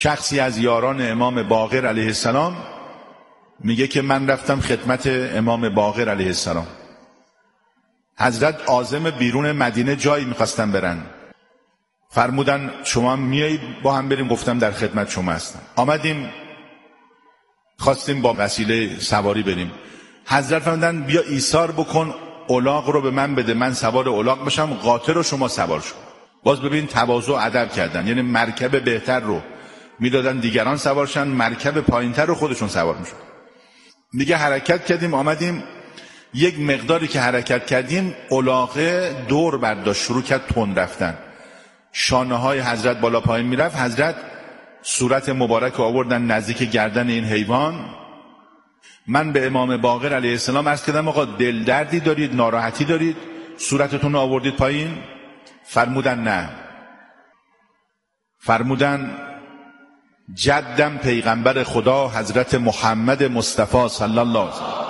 شخصی از یاران امام باقر علیه السلام میگه که من رفتم خدمت امام باقر علیه السلام. حضرت عازم بیرون مدینه جایی میخواستن برن، فرمودن شما میایید با هم بریم. گفتم در خدمت شما هستم. آمدیم، خواستیم با وسیله سواری بریم. حضرت فرمودن بیا ایثار بکن، الاغ رو به من بده، من سوار الاغ بشم، قاطر رو شما سوار شو. باز ببین تواضع و ادب کردن، یعنی مرکب بهتر رو میدادن دیگران سوارشن، مرکب پایینتر رو خودشون سوار میشن. دیگه حرکت کردیم، آمدیم یک مقداری که حرکت کردیم الاغه دور برداشت، شروع کرد تند رفتن. شانه های حضرت بالا پایین میرفت. حضرت صورت مبارک آوردن نزدیک گردن این حیوان. من به امام باقر علیه السلام عرض کردم آقا دل دردی دارید، ناراحتی دارید، صورتتون رو آوردید پایین؟ فرمودن نه. فرمودن جدم پیغمبر خدا حضرت محمد مصطفی صلی الله علیه وسلم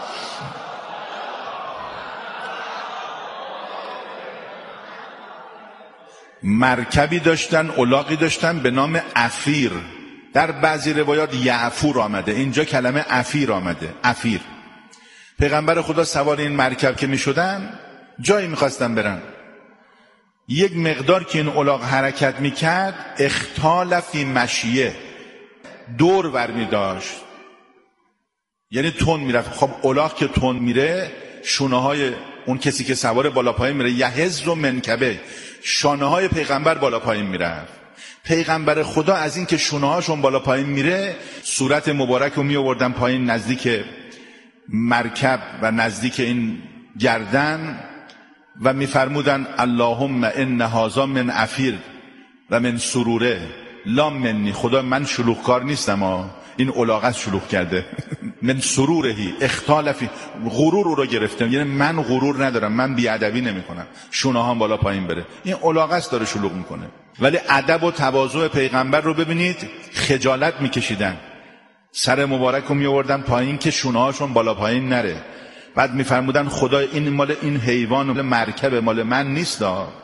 مرکبی داشتن، الاغی داشتن به نام عفیر. در بعضی روایات یعفور آمده، اینجا کلمه عفیر آمده. عفیر. پیغمبر خدا سوار این مرکب که می شدن جایی می خواستن برن. یک مقدار که این الاغ حرکت می کرد اختال فی مشیه، دور ور می داشت، یعنی تون می رفت. خب الاغ که تون میره شونه های اون کسی که سوار بالا پایین میره، یهز و منکبه، شانه های پیغمبر بالا پایین میرفت. پیغمبر خدا از این که شونه هاشون بالا پایین میره صورت مبارک رو می آوردن پایین نزدیک مرکب و نزدیک این گردن و میفرمودن اللهم ان هذا من عفیر و من سروره لا منی. خدا من شلوغکار نیستم، این الاغت شلوغ کرده. من سرورهی اختال فی، غرور رو گرفتم، یعنی من غرور ندارم، من بیادبی نمی کنم، شونه هم بالا پایین بره. این الاغت داره شلوغ میکنه. ولی ادب و تواضع پیغمبر رو ببینید، خجالت میکشیدن، سر مبارک رو می آوردن پایین که شونه هاشون بالا پایین نره. بعد میفرمودن خدا این مال این حیوان مال مرکب مال من نیست.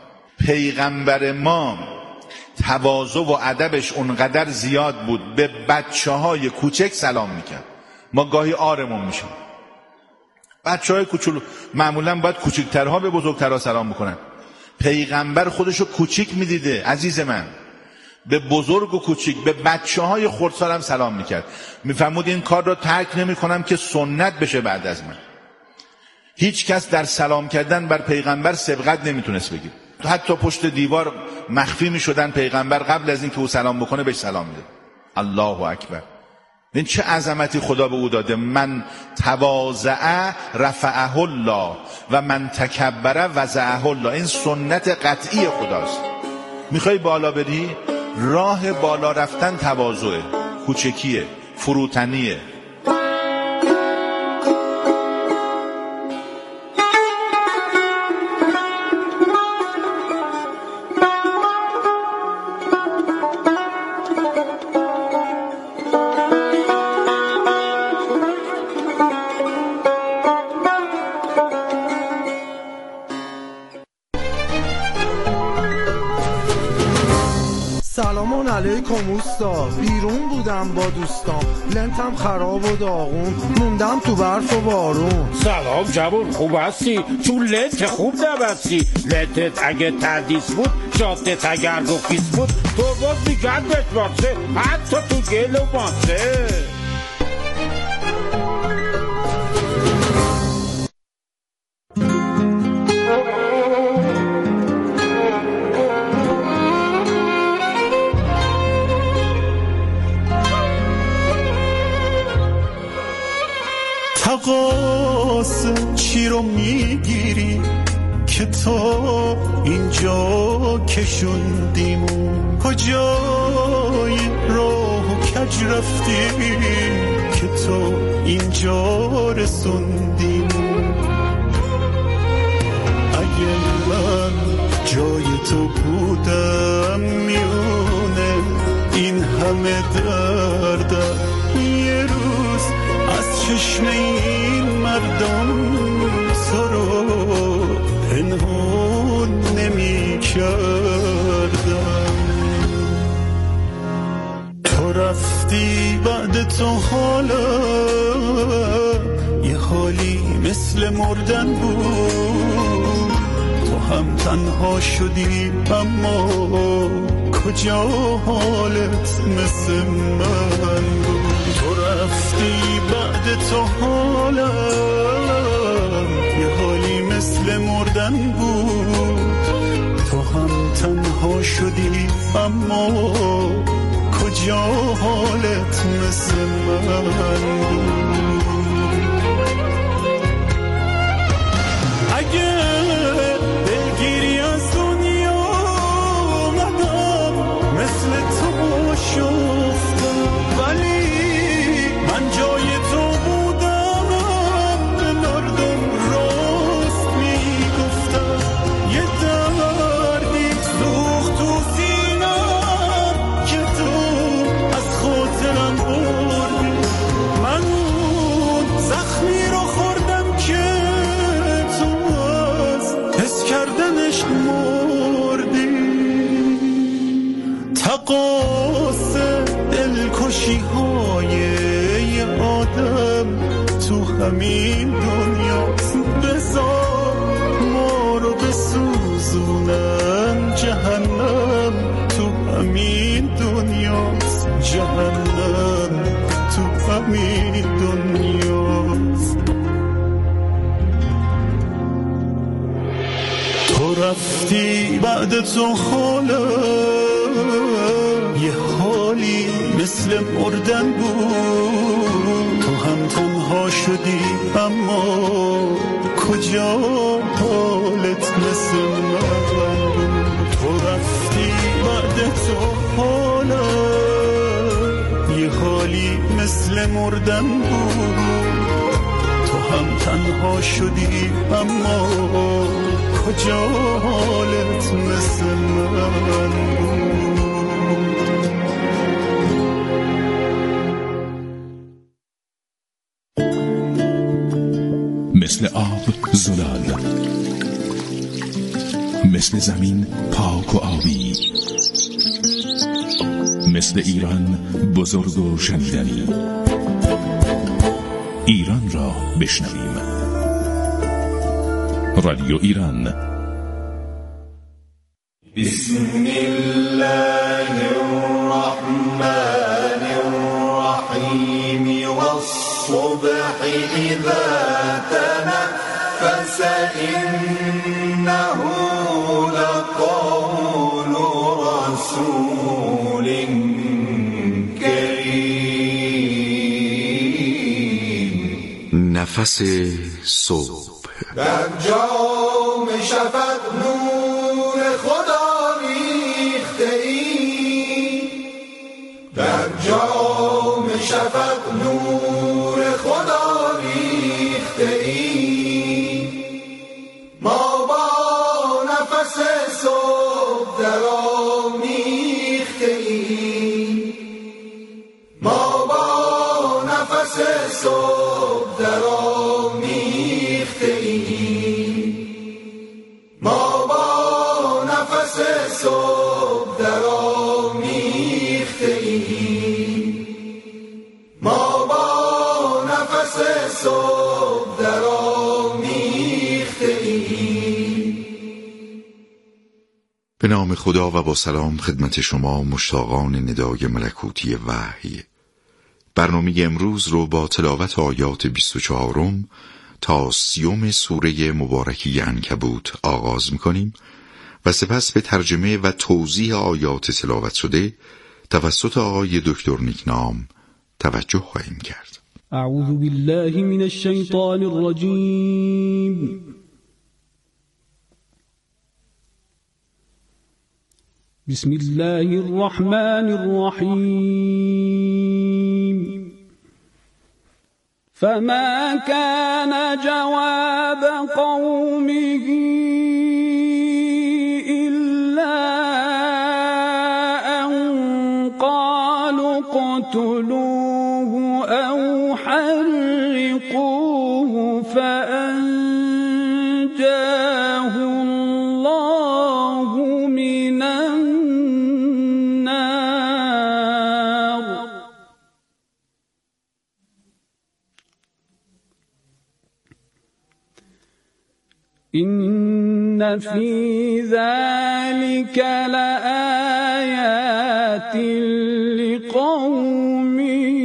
پیغمبر ما تواضع و ادبش اونقدر زیاد بود، به بچه‌های کوچک سلام میکرد. ما گاهی آرمون میشیم، بچه‌های کوچولو معمولا باید کوچکترها به بزرگترها سلام میکنن. پیغمبر خودشو کوچیک میدیده عزیز من، به بزرگ و کوچیک، به بچه‌های خردسال هم سلام میکرد. میفرمود این کار رو ترک نمیکنم که سنت بشه بعد از من. هیچ کس در سلام کردن بر پیغمبر سبقت نمیتونست بگیر. حتی پشت دیوار مخفی میشدن، پیغمبر قبل از اینکه او سلام بکنه بهش سلام میده. الله اکبر. این چه عظمتی خدا به او داده. من تواضع رفعه الله و من تکبر وضعه الله. این سنت قطعی خداست. میخوای بالا بری، راه بالا رفتن تواضعه، کوچکیه، فروتنیه. سلام علیکم اوستا، بیرون بودم با دوستام، لنتم خراب و داغون، موندم تو برف و بارون. سلام جوون، خوب هستی؟ چون لنت خوب نبستی. لنتت اگه تردیس بود، جادت اگر گفیس بود، تو باز میگندت واسه حتی تو گل و ماسه. تقاس چی رو میگیری که تو اینجا کشوندیمون، کجای راه و کج رفتی که تو اینجا رسوندیمون. اگه من جای تو بودم میونه این همه دردم یه روز از چشم این مردم تو رو پنهون نمی کردم. تو رفتی بعد تو حالا یه حالی مثل مردن بود. تو هم تنها شدی اما کجا حالت مثل من بود. تو رفتی بعد تو حالا یه حالی مثل مردن بود. تو هم تنها شدی اما کجا حالت مثل من بود. اگه دلگیری از دنیا اومدم مثل تو شفتم، ولی من جای تو بودم به مردم راست میگفتم. یه دردی سوخت تو سینم که تو از خاطرم بردی. من اون زخمی رو خوردم که تو از حس کردنش مردی. تقاص دلکشی های یه آدم تو همین دنیاست. بذار ما رو بسوزونن جهنم تو همین دنیاست. جهنم تو همین دنیاست. تو رفتی بعد تو حالا یه حالی مثل مردن بود. تو هم تنها شدی اما کجا حالت مثل من بود. تو رفتی بعد تو حالا یه حالی مثل مردن بود. تو هم تنها شدی اما کجا حالت مثل من بود. مثل آب زلال، مثل زمین پاک و آبی، مثل ایران بزرگ و شنیدنی. ایران را بشنویم. رادیو ایران. بسم الله الرحمن الرحیم والصبح اذا تنفس انه لقول رسول کریم. نفس صبح در جام شفق نور خدا ریخته ای. در جام شفق نور خدا ریخته ای. ما با نفس صبح در آمیخته ای. ما با نفس صبح در آمیخته ای. ما با نفس صبح در آمیخته ای. ما با نفس صبح در آمیخته ای. به نام خدا و با سلام خدمت شما مشتاقان ندای ملکوتی وحی. برنامه امروز رو با تلاوت آیات 24 تا 30 سوره مبارکی عنکبوت آغاز می‌کنیم و سپس به ترجمه و توضیح آیات تلاوت شده توسط آقای دکتر نیکنام توجه خواهیم کرد. اعوذ بالله من الشیطان الرجیم. بسم الله الرحمن الرحیم. فما كان جواب قومه إلا أن قالوا اقتلوه أو حرقوه فأنجاه الله من النار. إن في ذلك لآيات لقوم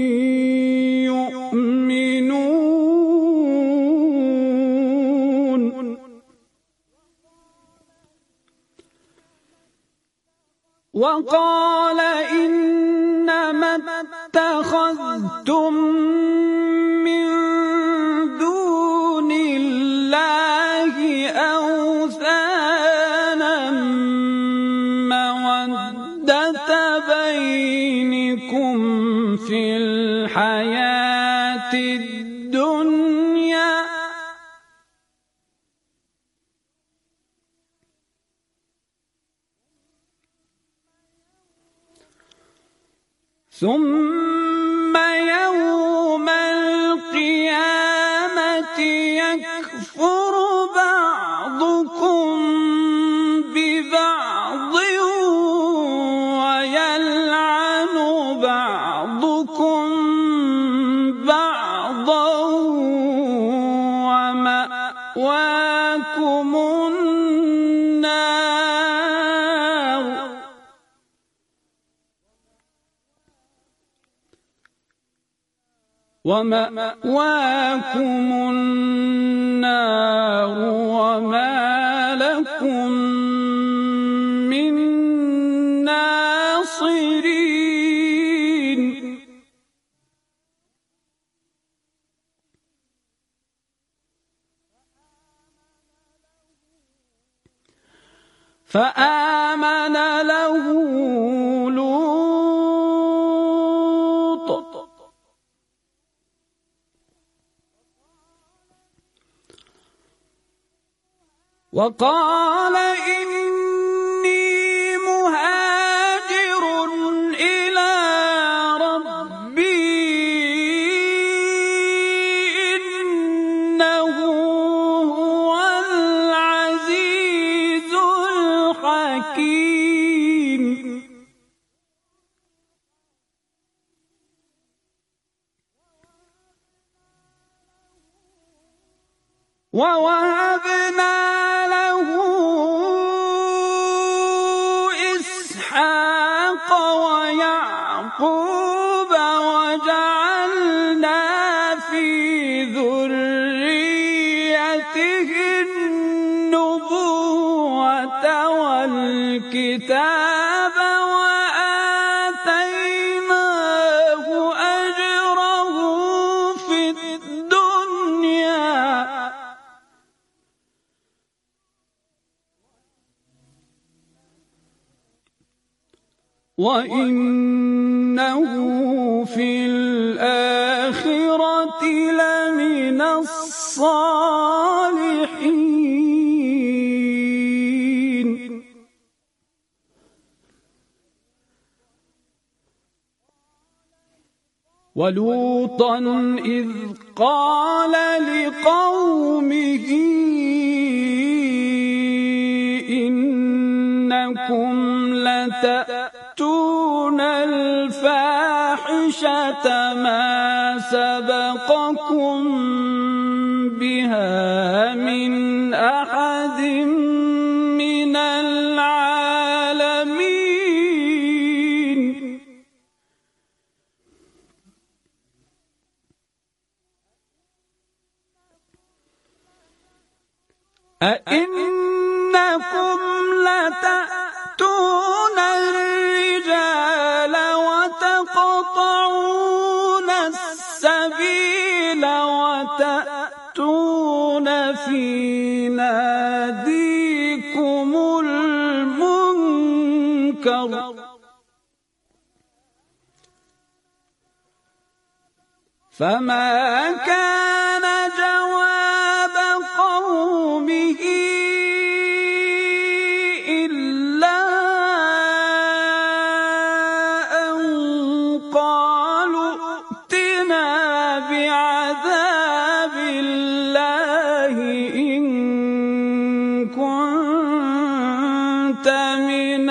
يؤمنون. وقال إنما اتخذتم من دون الله أوثانا مودة بينكم في الحياة الدنيا ثم يوم القيامة يكفر بعضكم ببعض ويلعن بعضكم بعضا ومأواكم النار وما لكم من ناصرين. فآمن له لوط وقال إني مهاجر إلى ربي إنه هو العزيز الحكيم. ووهبنا له إسحاق ويعقوب وجعلنا في ذريته النبوة والكتاب وآتيناه أجره في الدنيا وإنه في الآخرة لمن الصالحين. ولوطا إذ قال لقومه إنكم لتأتون الفاحشة ما سبقكم بها من أحد من العالمين. أئنكم لتأتون الرجال وتقطعون السبيل وتأتون في ناديكم المنكر فما كان جواب قومه إلا أن قالوا ائتنا بعذاب الله إن كنت من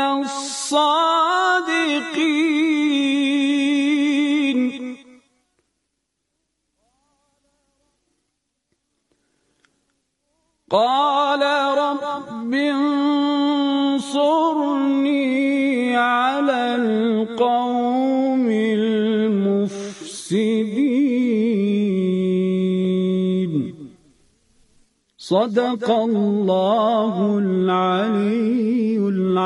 الصادقين. قال رب انصرني على القوم المفسدين. صدق الله العلی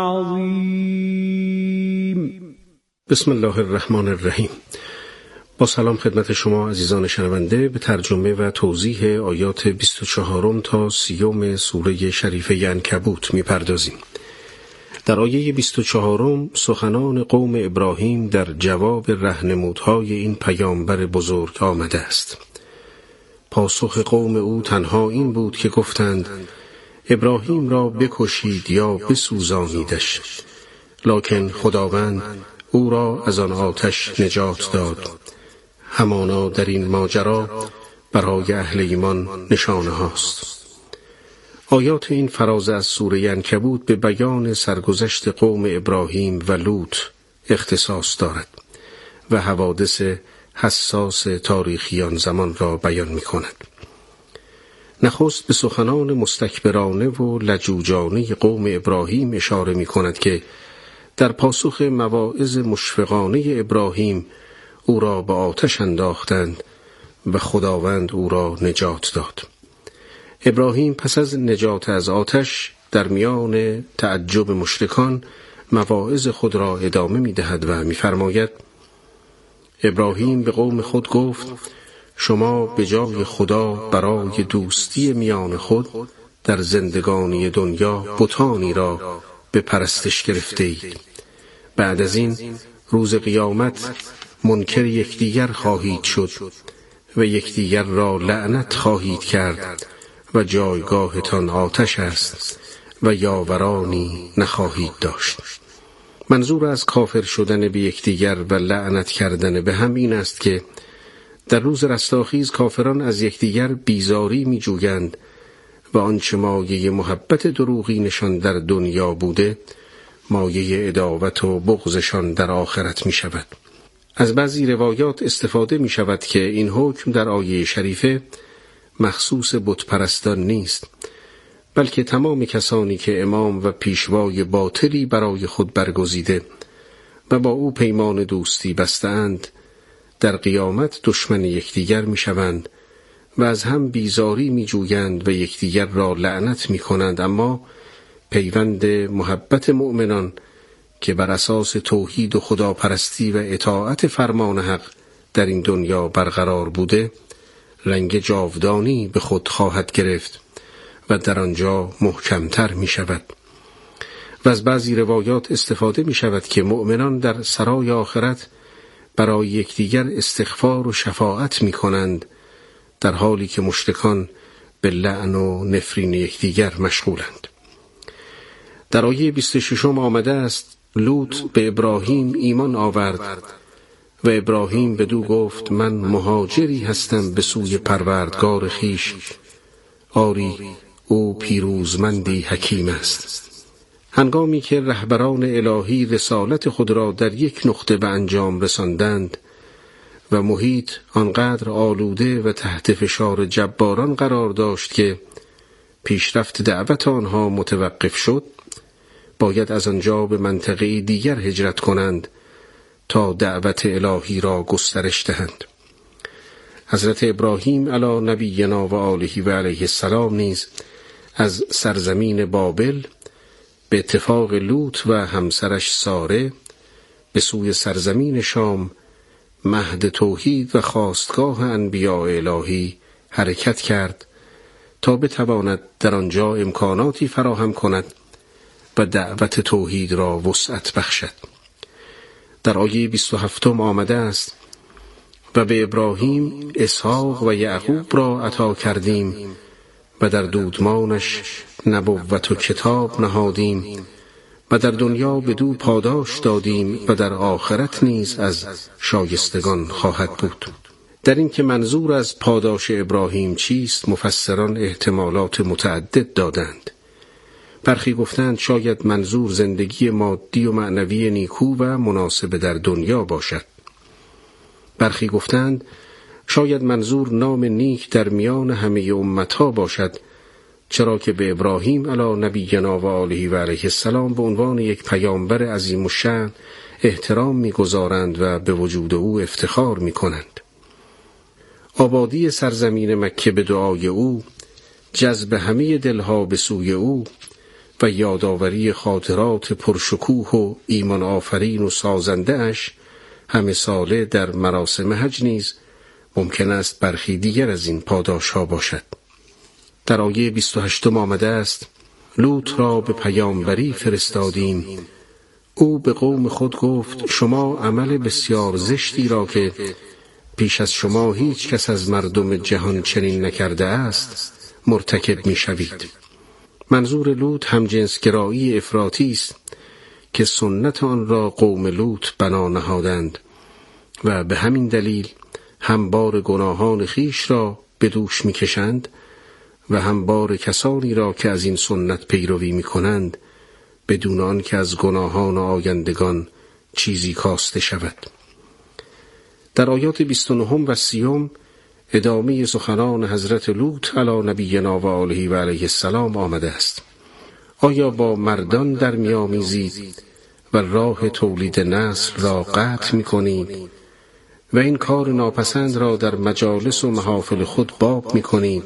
العظیم. بسم الله الرحمن الرحیم. با سلام خدمت شما عزیزان شنونده، به ترجمه و توضیح آیات 24 تا 30 سوره شریفه عنکبوت می‌پردازیم. در آیه 24 سخنان قوم ابراهیم در جواب راهنمودهای این پیامبر بزرگ آمده است. پاسخ قوم او تنها این بود که گفتند ابراهیم را بکشید یا بسوزانیدش، لکن خداوند او را از آن آتش نجات داد. همانا در این ماجرا برای اهل ایمان نشانه هاست. آیات این فراز از سوره عنکبوت به بیان سرگذشت قوم ابراهیم و لوط اختصاص دارد و حوادث حساس تاریخی آن زمان را بیان می کند. نخست به سخنان مستکبرانه و لجوجانه قوم ابراهیم اشاره می کند که در پاسخ مواعظ مشفقانه ابراهیم او را به آتش انداختند و خداوند او را نجات داد. ابراهیم پس از نجات از آتش در میان تعجب مشرکان مواعظ خود را ادامه می دهد و می فرماید ابراهیم به قوم خود گفت شما به جای خدا برای دوستی میان خود در زندگانی دنیا بتانی را به پرستش گرفته اید. بعد از این روز قیامت منکر یکدیگر خواهید شد و یکدیگر را لعنت خواهید کرد و جایگاهتان آتش است و یاورانی نخواهید داشت. منظور از کافر شدن به یکدیگر و لعنت کردن به هم این است که در روز رستاخیز کافران از یکدیگر بیزاری می جویند و آنچه مایه محبت دروغی نشان در دنیا بوده مایه عداوت و بغضشان در آخرت می شود. از بعضی روایات استفاده می شود که این حکم در آیه شریفه مخصوص بتپرستان نیست، بلکه تمام کسانی که امام و پیشوای باطلی برای خود برگزیده و با او پیمان دوستی بستند در قیامت دشمن یکدیگر می شوند و از هم بیزاری می جویند و یکدیگر را لعنت می کنند، اما پیوند محبت مؤمنان که بر اساس توحید و خداپرستی و اطاعت فرمان حق در این دنیا برقرار بوده رنگ جاودانی به خود خواهد گرفت و در آنجا محکمتر می شود. و از بعضی روایات استفاده می شود که مؤمنان در سرای آخرت برای یکدیگر استغفار و شفاعت می کنند، در حالی که مشرکان به لعن و نفرین یکدیگر مشغولند. در آیه 26 آمده است لوط به ابراهیم ایمان آورد و ابراهیم بدو گفت من مهاجری هستم به سوی پروردگار خویش، آری او پیروزمندی حکیم است. هنگامی که رهبران الهی رسالت خود را در یک نقطه به انجام رساندند و محیط آنقدر آلوده و تحت فشار جباران قرار داشت که پیشرفت دعوت آنها متوقف شد، باید از آنجا به منطقه دیگر هجرت کنند تا دعوت الهی را گسترش دهند. حضرت ابراهیم علی نبینا و آله و علیه السلام نیز از سرزمین بابل به اتفاق لوط و همسرش ساره به سوی سرزمین شام، مهد توحید و خواستگاه انبیاء الهی حرکت کرد تا بتواند در آنجا امکاناتی فراهم کند و دعوت توحید را وسعت بخشد. در آیه 27 آمده است و به ابراهیم اسحاق و یعقوب را عطا کردیم و در دودمانش نبوت و کتاب نهادیم و در دنیا بدو پاداش دادیم و در آخرت نیز از شایستگان خواهد بود. در این که منظور از پاداش ابراهیم چیست مفسران احتمالات متعدد دادند. برخی گفتند شاید منظور زندگی مادی و معنوی نیکو و مناسب در دنیا باشد. برخی گفتند شاید منظور نام نیک در میان همه امتها باشد چرا که به ابراهیم علی نبینا و آله و علیه السلام به عنوان یک پیامبر عظیم الشأن احترام می‌گذارند و به وجود او افتخار می‌کنند. آبادی سرزمین مکه به دعای او، جذب همه دلها به سوی او و یادآوری خاطرات پرشکوه و ایمان آفرین و سازنده اش همه ساله در مراسم حج نیز ممکن است برخی دیگر از این پاداش ها باشد. در آیه 28 آمده است: لوط را به پیامبری فرستادیم، او به قوم خود گفت شما عمل بسیار زشتی را که پیش از شما هیچ کس از مردم جهان چنین نکرده است مرتکب می شوید. منظور لوط همجنسگرایی افراطی است که سنت آن را قوم لوط بنا نهادند و به همین دلیل هم بار گناهان خیش را به دوش می کشند و هم بار کسانی را که از این سنت پیروی می کنند بدون آن که از گناهان آیندگان چیزی کاسته شود. در آیات 29 و 30 ادامه سخنان حضرت لوط علی نبینا و آله و علیه السلام آمده است: آیا با مردان در می‌آمیزید و راه تولید نسل را قطع می‌کنید و این کار ناپسند را در مجالس و محافل خود باب می‌کنید؟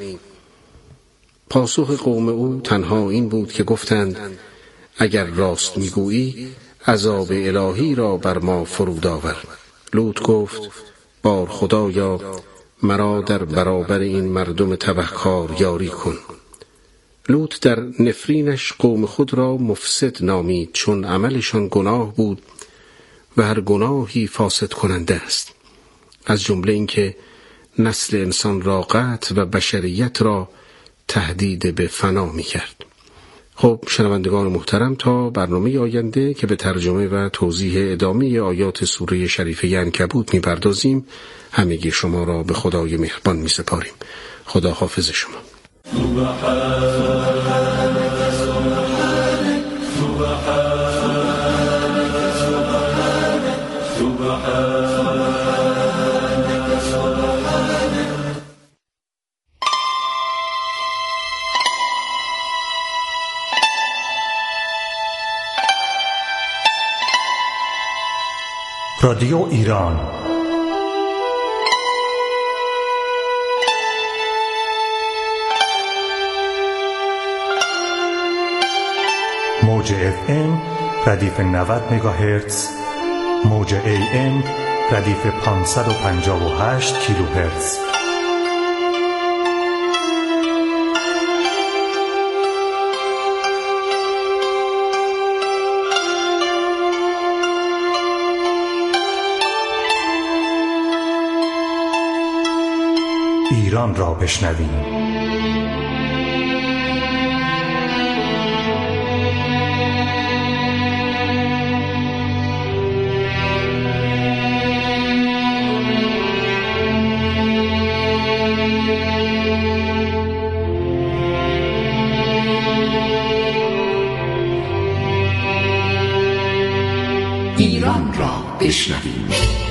پاسخ قوم او تنها این بود که گفتند اگر راست می‌گویی عذاب الهی را بر ما فرود آور. لوط گفت بار خدایا مرا در برابر این مردم تبهکار یاری کن. لوط در نفرینش قوم خود را مفسد نامید، چون عملشان گناه بود و هر گناهی فاسد کننده است، از جمله اینکه نسل انسان را قطع و بشریت را تهدید به فنا می کرد. خب شنوندگان محترم، تا برنامه آینده که به ترجمه و توضیح ادامه آیات سوره شریفه عنکبوت می پردازیم، همگی شما را به خدای مهربان می سپاریم. خدا حافظ شما. رادیو ایران موج FM ردیف 90 مگاهرتز، موج AM ردیف 558 کیلوهرتز. ایران را بشنویم. ایران را بشنویم.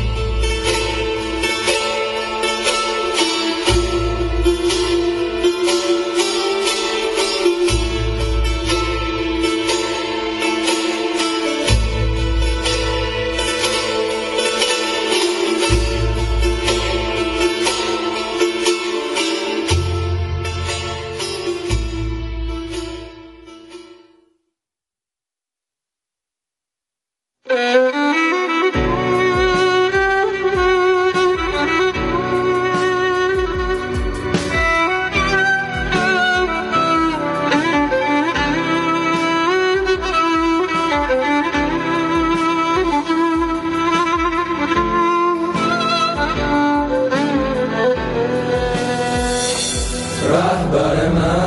رهبر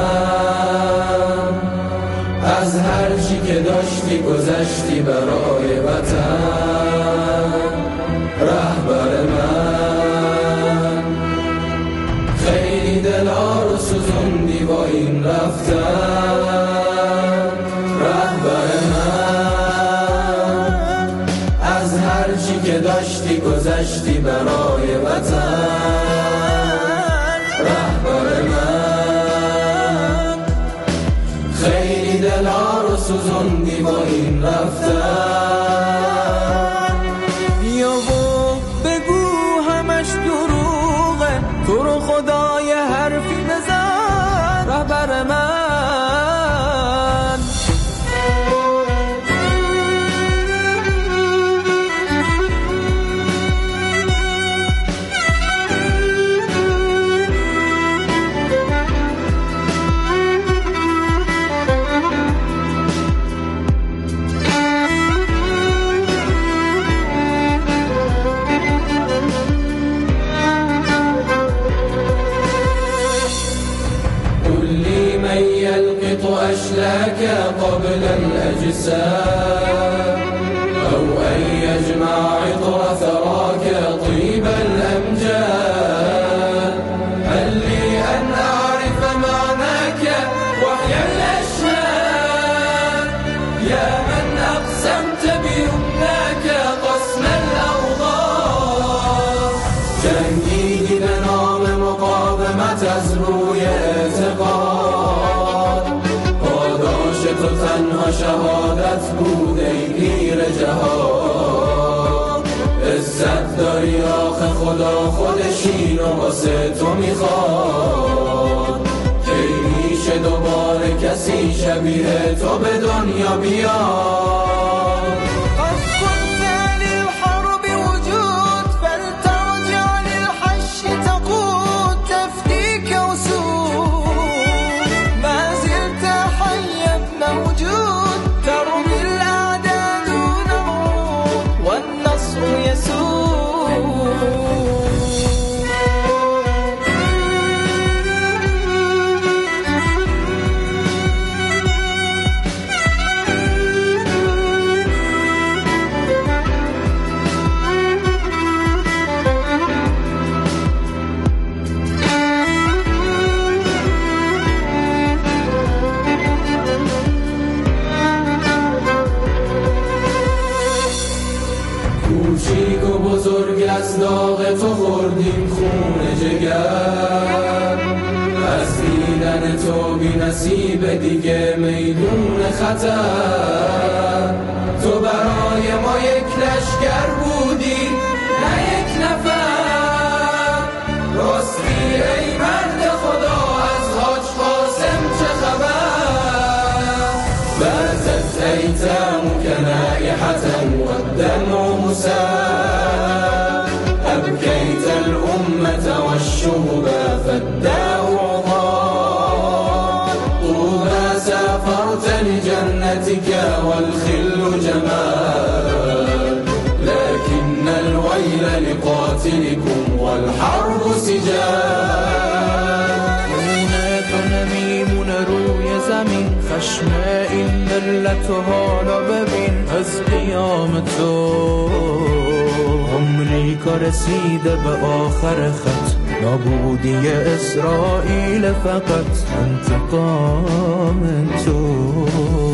من از هر چی که داشتی گذشتی برای وطن. رهبر من خیلی دلها رو سوزوندی با این رفتن. رهبر من از هر چی که داشتی گذشتی برای وطن. رهبر من قبل الأجسام أو أن يجمع عطر ثراك طيب الأمجاد. هل لي أن أعرف معناك وحي الأشهاد يا من أقسمت بيمناك قسم الأوضاع. جنگی به نام مقاومت از روی اعتقاد، پاداش تو تنها شهادت بود ای پیر جهاد. عزت داری آخه خدا خودشین و واسه تو میخواد. کی میشه دوباره کسی شبیه تو به دنیا بیاد؟ کوچیک و بزرگ از داغ تو خوردیم خون جگر. از دیدن تو بی نصیب دیگه میدون خطر. تو برای ما یک لشکر بودی نه یک نفر. راستی ای مرد خدا از حاج قاسم چه خبر؟ باتت ایتامک نائحة والدمع مسال. أبكيت الأمة والشهب فالداء عضال. طوبى سافرت لجنتك والخل جمال. لكن الويل لقاتلكم والحرب سجال. نمیمونه روی زمین، خشم این ملت حالا ببین. از قیام تو آمریکا رسیده به آخر خط. نابودی اسرائیل فقط انتقام تو.